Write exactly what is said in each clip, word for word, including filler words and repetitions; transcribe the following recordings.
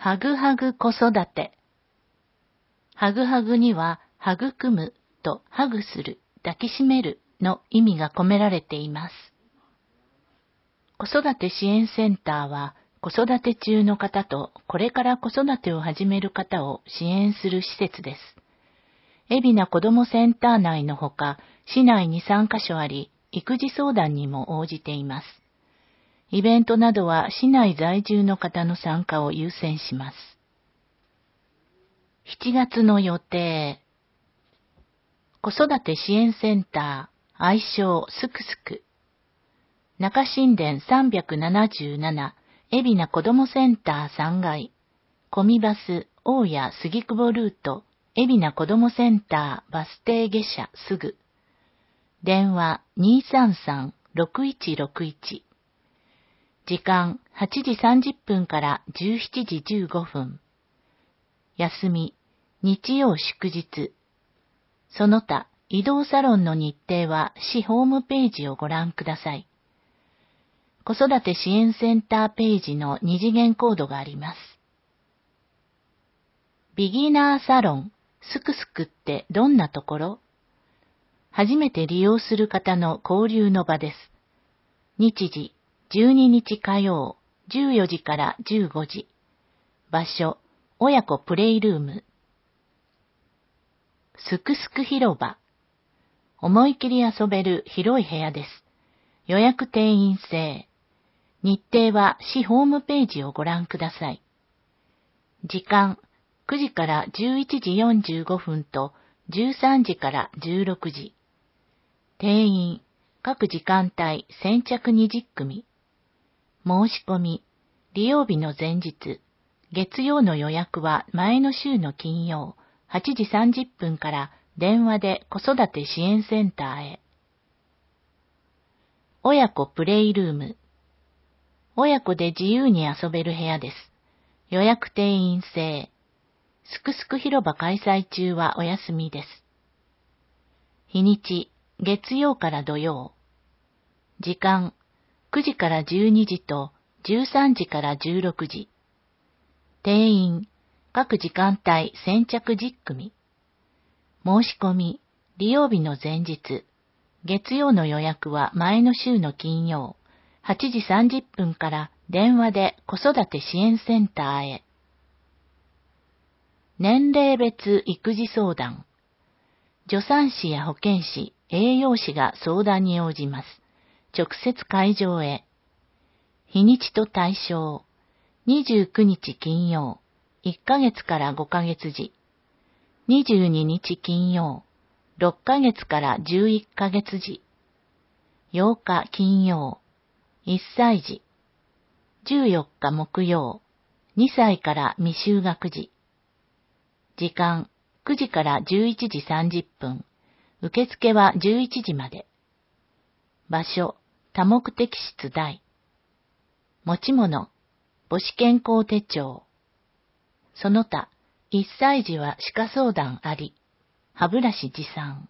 はぐはぐ子育て。はぐはぐには、育むとハグする、抱きしめるの意味が込められています。子育て支援センターは、子育て中の方とこれから子育てを始める方を支援する施設です。海老名子どもセンター内のほか、市内にさんカ所あり、育児相談にも応じています。イベントなどは市内在住の方の参加を優先します。しちがつの予定。子育て支援センター、愛称すくすく。中新田さんびゃくななじゅうなな、海老名子どもセンターさんがい。コミバス、大谷杉久保ルート、海老名子どもセンターバス停下車すぐ。電話 にーさんさん ろくいちろくいち。時間はちじさんじゅっぷんからじゅうしちじじゅうごふん。休み、日曜祝日。その他、移動サロンの日程は市ホームページをご覧ください。子育て支援センターページの二次元コードがあります。ビギナーサロン、すくすくってどんなところ？初めて利用する方の交流の場です。日時、じゅうににち火曜、じゅうよじからじゅうごじ。場所、親子プレイルーム。すくすく広場。思い切り遊べる広い部屋です。予約定員制。日程は市ホームページをご覧ください。時間、くじからじゅういちじよんじゅうごふんとじゅうさんじからじゅうろくじ。定員、各時間帯先着にじゅっくみ。申し込み、利用日の前日、月曜の予約は前の週の金曜、はちじさんじゅっぷんから電話で子育て支援センターへ。親子プレイルーム。親子で自由に遊べる部屋です。予約定員制。すくすく広場開催中はお休みです。日にち、月曜から土曜。時間、くじからじゅうにじとじゅうさんじからじゅうろくじ。定員、各時間帯先着じゅっくみ。申し込み、利用日の前日、月曜の予約は前の週の金曜、はちじさんじゅっぷんから電話で子育て支援センターへ。年齢別育児相談。助産師や保健師、栄養士が相談に応じます。直接会場へ。日にちと対象。にじゅうくにち金曜、いっかげつからごかげつ時。にじゅうににち金曜、ろっかげつからじゅういっかげつ時。ようか金曜、いっさい児。じゅうよっか木曜、にさいから未就学児。時間、くじからじゅういちじさんじゅっぷん。受付はじゅういちじまで。場所、多目的室大。持ち物、母子健康手帳。その他、いっさい児は歯科相談あり。歯ブラシ持参。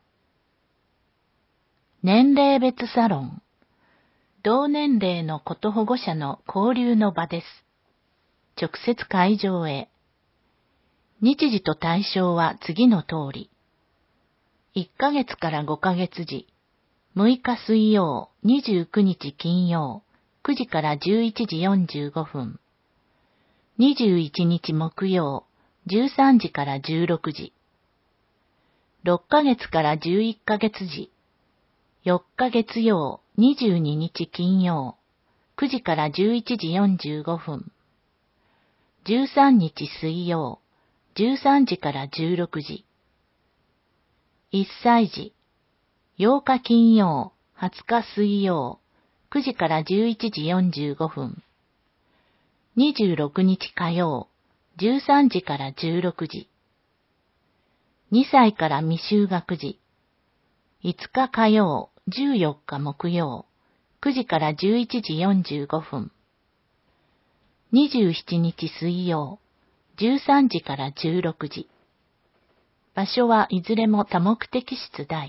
年齢別サロン。同年齢の子と保護者の交流の場です。直接会場へ。日時と対象は次の通り。いっかげつからごかげつ時。むいか水曜、にじゅうくにち金曜、くじからじゅういちじよんじゅうごふん。にじゅういちにち木曜、じゅうさんじからじゅうろくじ。ろっかげつからじゅういっかげつ時。よっか月曜、にじゅうににち金曜、くじからじゅういちじよんじゅうごふん。じゅうさんにち水曜、じゅうさんじからじゅうろくじ。いっさい児。ようか金曜、はつか水曜、くじからじゅういちじよんじゅうごふん。にじゅうろくにち火曜、じゅうさんじからじゅうろくじ。にさいから未就学児。いつか火曜、じゅうよっか木曜、くじからじゅういちじよんじゅうごふん。にじゅうしちにち水曜、じゅうさんじからじゅうろくじ。場所はいずれも多目的室大。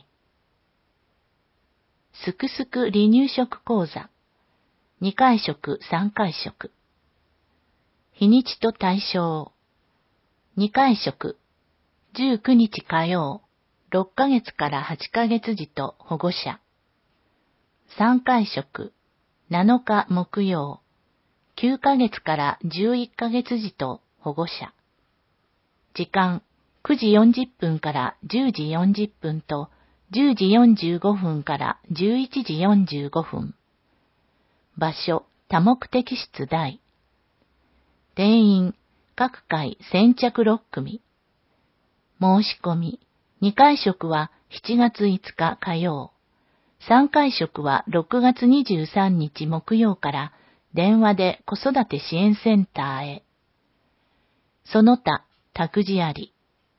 すくすく離乳食講座。にかい食さんかい食。 日にちと対象。にかい食。じゅうくにち火曜、ろっかげつからはちかげつ児と保護者。さんかい食。なのか木曜、きゅうかげつからじゅういっかげつ児と保護者。時間、くじよんじゅっぷんからじゅうじよんじゅっぷんとじゅうじよんじゅうごふんからじゅういちじよんじゅうごふん。場所、多目的室大。定員、各回先着ろっくみ。申し込み、にかい食はしちがついつか火曜。さんかい食はろくがつにじゅうさんにち木曜から電話で子育て支援センターへ。その他、託児あり。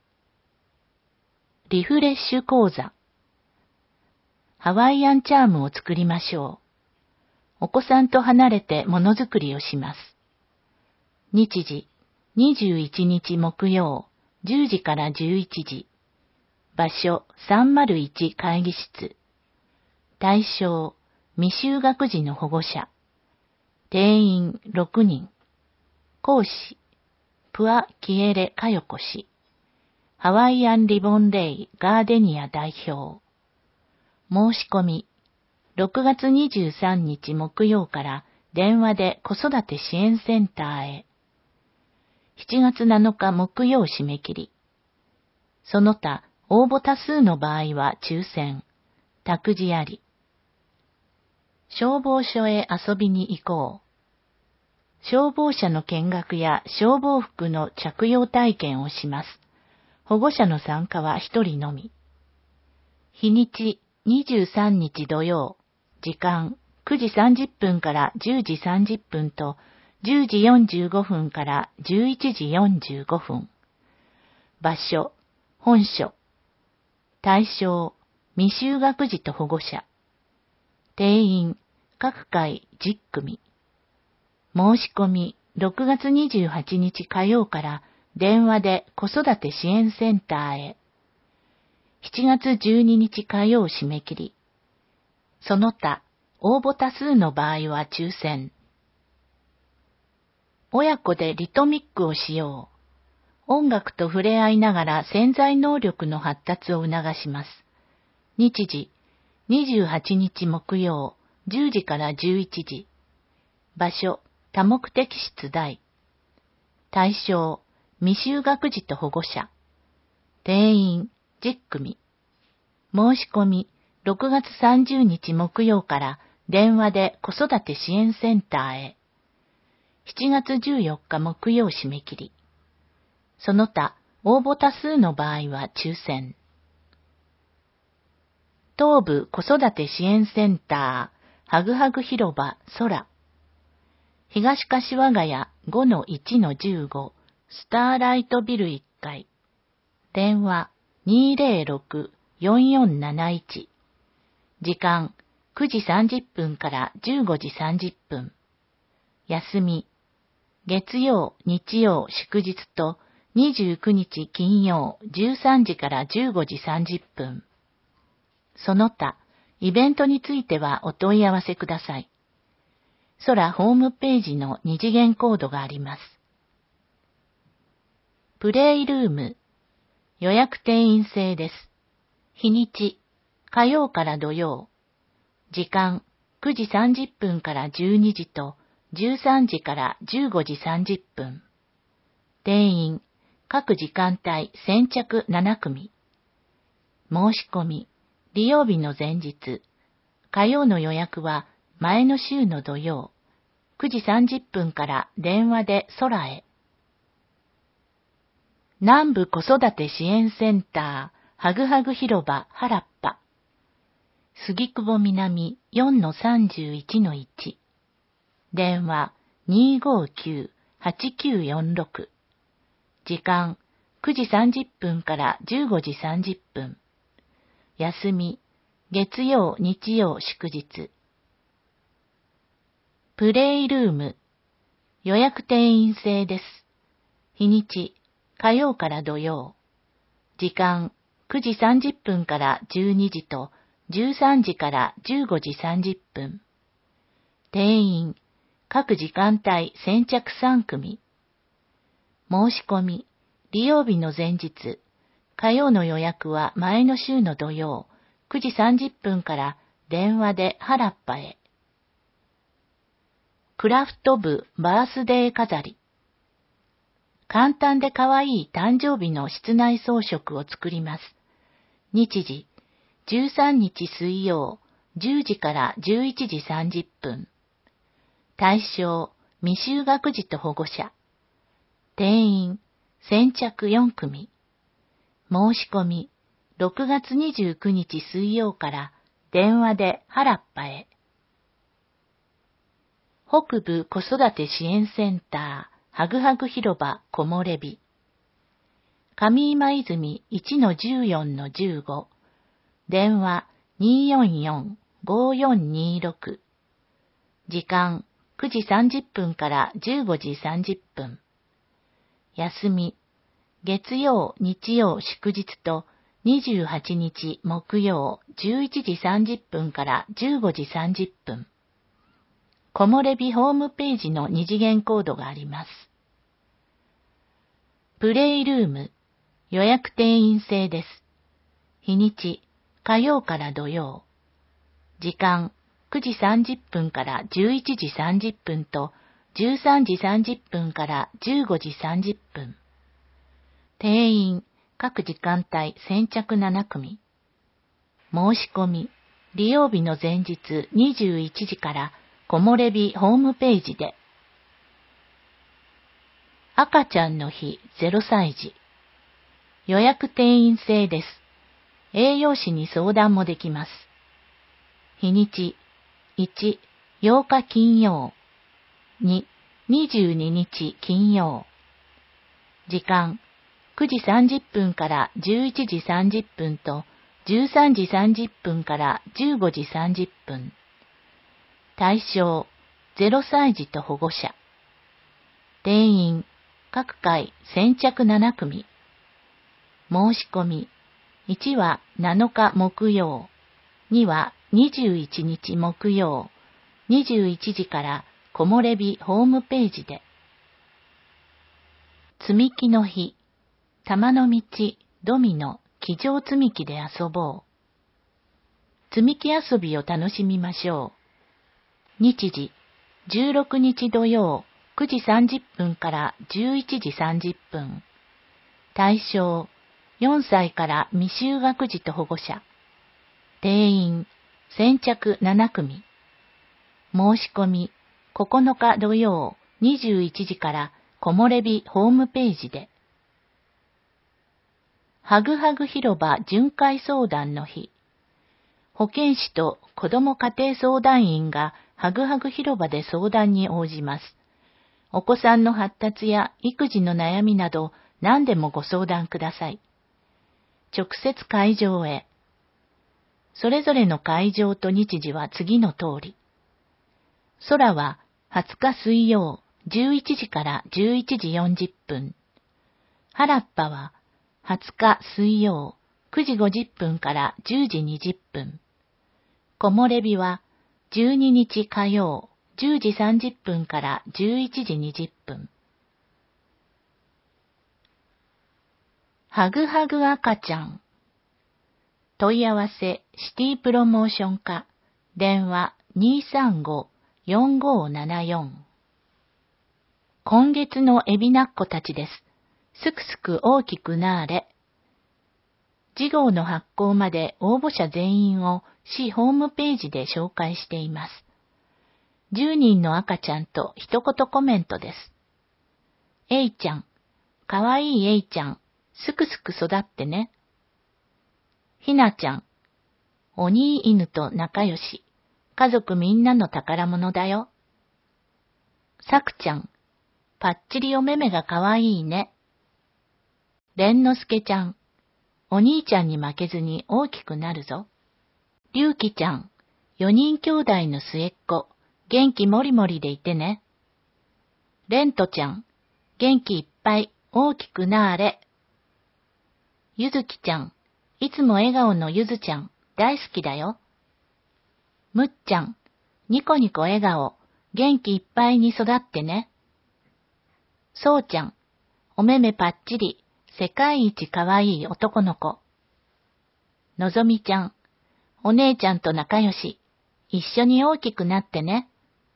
リフレッシュ講座。ハワイアンチャームを作りましょう。お子さんと離れてものづくりをします。日時、にじゅういちにち木曜、じゅうじからじゅういちじ。場所、さんまるいち会議室。対象、未就学児の保護者。定員ろくにん。講師、プア・キエレ・カヨコ氏。ハワイアンリボンレイ・ガーデニア代表。申し込み、ろくがつにじゅうさんにち木曜から電話で子育て支援センターへ。しちがつなのか木曜締め切り。その他、応募多数の場合は抽選。託児あり。消防署へ遊びに行こう。消防車の見学や消防服の着用体験をします。保護者の参加は一人のみ。日にちにじゅうさんにち土曜。時間くじさんじゅっぷんからじゅうじさんじゅっぷんとじゅうじよんじゅうごふんからじゅういちじよんじゅうごふん。場所、本所。対象、未就学児と保護者。定員、各回じゅっくみ。申し込み、ろくがつにじゅうはちにち火曜から電話で子育て支援センターへ。しちがつじゅうににち火曜締め切り。その他、応募多数の場合は抽選。親子でリトミックをしよう。音楽と触れ合いながら潜在能力の発達を促します。日時、にじゅうはちにち木曜、じゅうじからじゅういちじ。場所、多目的室大。対象、未就学児と保護者。定員、じゅっくみ。申し込み、ろくがつさんじゅうにち木曜から電話で子育て支援センターへ。しちがつじゅうよっか木曜締め切り。その他、応募多数の場合は抽選。東部子育て支援センター、はぐはぐ広場、空。東柏ヶ谷 ごのいちのじゅうご、スターライトビルいっかい。電話 にーぜろろく よんよんなないち。時間くじさんじゅっぷんからじゅうごじさんじゅっぷん。休み。月曜、日曜、祝日とにじゅうくにち金曜じゅうさんじからじゅうごじさんじゅっぷん。その他、イベントについてはお問い合わせください。空ホームページの二次元コードがあります。プレイルーム。予約定員制です。日にち、火曜から土曜。時間、くじさんじゅっぷんからじゅうにじとじゅうさんじからじゅうごじさんじゅっぷん。定員、各時間帯先着ななくみ。申し込み、利用日の前日。火曜の予約は前の週の土曜。くじさんじゅっぷんから電話で空へ。南部子育て支援センター、はぐはぐ広場、原っぱ。杉久保南 よんのさんじゅういちのいち。電話 にーごーきゅう はちきゅうよんろく。時間くじさんじゅっぷんからじゅうごじさんじゅっぷん。休み、月曜、日曜、祝日。プレイルーム。予約定員制です。日にち、火曜から土曜。時間、くじさんじゅっぷんからじゅうにじとじゅうさんじからじゅうごじさんじゅっぷん。定員、各時間帯先着さんくみ。 申し込み、利用日の前日、火曜の予約は前の週の土曜、くじさんじゅっぷんから電話で原っぱへ。クラフト部バースデー飾り。簡単で可愛い誕生日の室内装飾を作ります。日時、じゅうさんにち水曜、じゅうじからじゅういちじさんじゅっぷん。対象、未就学児と保護者。定員、先着よんくみ。申し込み、ろくがつにじゅうくにち水曜から電話で原っぱへ。北部子育て支援センター、はぐはぐ広場木漏れ日。上今泉 いちのじゅうよんのじゅうご。電話 にーよんよん ごーよんにーろく。時間くじさんじゅっぷんからじゅうごじさんじゅっぷん。休み、月曜、日曜、祝日とにじゅうはちにち木曜じゅういちじさんじゅっぷんからじゅうごじさんじゅっぷん。木漏れ日ホームページの二次元コードがあります。プレイルーム、予約定員制です。日にち、火曜から土曜。時間、くじさんじゅっぷんからじゅういちじさんじゅっぷんとじゅうさんじさんじゅっぷんからじゅうごじさんじゅっぷん。定員、各時間帯先着ななくみ。申し込み、利用日の前日にじゅういちじから木漏れ日ホームページで。赤ちゃんの日ゼロさい児。予約定員制です。栄養士に相談もできます。日にち、いち、ようか金曜。に、にじゅうににち金曜。時間、くじさんじゅっぷんからじゅういちじさんじゅっぷんとじゅうさんじさんじゅっぷんからじゅうごじさんじゅっぷん。対象、ゼロさい児と保護者。定員、各回先着ななくみ。申し込み、いちはなのか木曜、にはにじゅういちにち木曜、にじゅういちじから木漏れ日ホームページで。積み木の日、玉の道、ドミノ、机上積み木で遊ぼう。積み木遊びを楽しみましょう。日時、じゅうろくにち土曜、くじさんじゅっぷんからじゅういちじさんじゅっぷん。対象、よんさいから未就学児と保護者。定員、先着ななくみ。申し込み、ここのか土曜、にじゅういちじから木漏れ日ホームページで。はぐはぐ広場巡回相談の日。保健師と子ども家庭相談員がはぐはぐ広場で相談に応じます。お子さんの発達や育児の悩みなど何でもご相談ください。直接会場へ。それぞれの会場と日時は次の通り。空ははつか水曜じゅういちじからじゅういちじよんじゅっぷん。原っぱははつか水曜くじごじゅっぷんからじゅうじにじゅっぷん。木漏れ日はじゅうににち火曜じゅうじさんじゅっぷんからじゅういちじにじゅっぷん。はぐはぐ赤ちゃん。問い合わせシティプロモーション課。電話 にーさんご よんごななよん。今月のエビナッコたちです。すくすく大きくなーれ。次号の発行まで応募者全員を市ホームページで紹介しています。じゅうにんの赤ちゃんと一言コメントです。えいちゃん、かわいいえいちゃん、すくすく育ってね。ひなちゃん、お兄犬と仲良し、家族みんなの宝物だよ。さくちゃん、ぱっちりおめめがかわいいね。れんのすけちゃん、お兄ちゃんに負けずに大きくなるぞ。りゅうきちゃん、よにん兄弟の末っ子、元気もりもりでいてね。れんとちゃん、元気いっぱい大きくなーれ。ゆずきちゃん、いつも笑顔のゆずちゃん、大好きだよ。むっちゃん、ニコニコ笑顔、元気いっぱいに育ってね。そうちゃん、 お目目パッチリ、世界一かわいい男の子。のぞみちゃん、お姉ちゃんと仲良し、一緒に大きくなってね。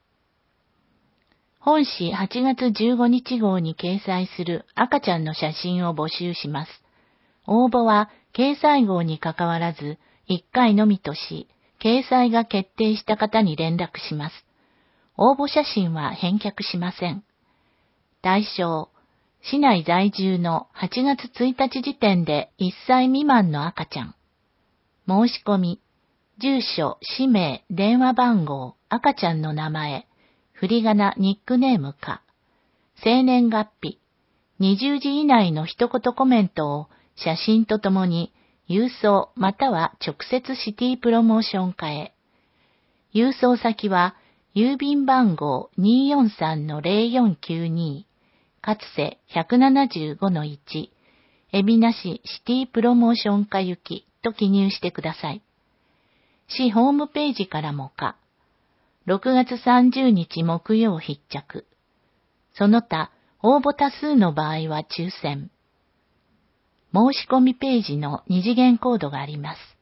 本誌はちがつじゅうごにち号に掲載する赤ちゃんの写真を募集します。応募は掲載号にかかわらずいっかいのみとし、掲載が決定した方に連絡します。応募写真は返却しません。対象、市内在住のはちがつついたち時点でいっさい未満の赤ちゃん。申し込み、住所、氏名、電話番号、赤ちゃんの名前、振り仮名、ニックネームか、生年月日、にじゅうじ以内の一言コメントを写真とともに郵送または直接シティプロモーション課へ。郵送先は郵便番号 にーよんさんのゼロよんきゅうに、かつせ ひゃくななじゅうごのいち、海老名市シティプロモーション課行きと記入してください。市ホームページからもか。ろくがつさんじゅうにち木曜必着。その他、応募多数の場合は抽選。申し込みページの二次元コードがあります。